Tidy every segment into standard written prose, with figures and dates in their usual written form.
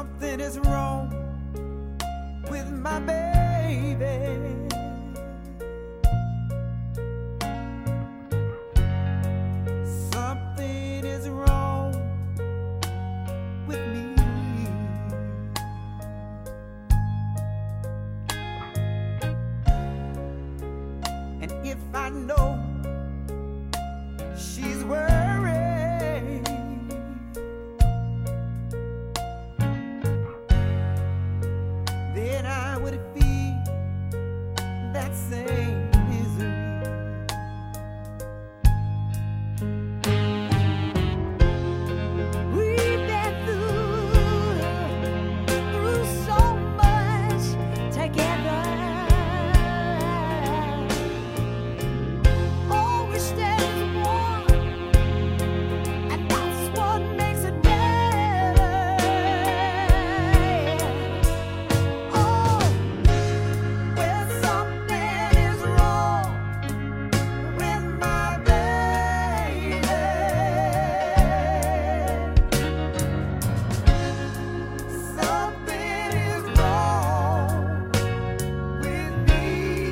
something is wrong with my baby. Something is wrong with me. And if I know she's worried, then I would feel that same misery. We've been through so much together. Oh, we stand warm, and that's what makes it better. Oh, well, something is wrong with my baby. Something is wrong with me.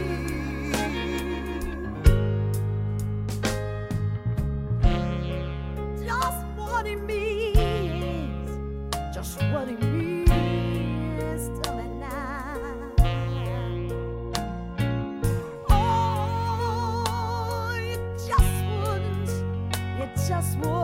Just what it means, just what it means to me now. Oh, you just wouldn't